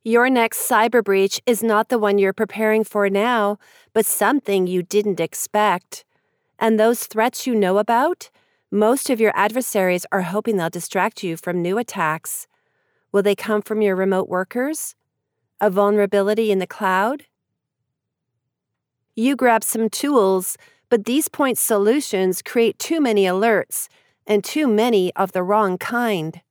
Your next cyber breach is not the one you're preparing for now, but something you didn't expect. And those threats you know about, most of your adversaries are hoping they'll distract you from new attacks. Will they come from your remote workers? A vulnerability in the cloud? You grab some tools, but these point solutions create too many alerts, and too many of the wrong kind.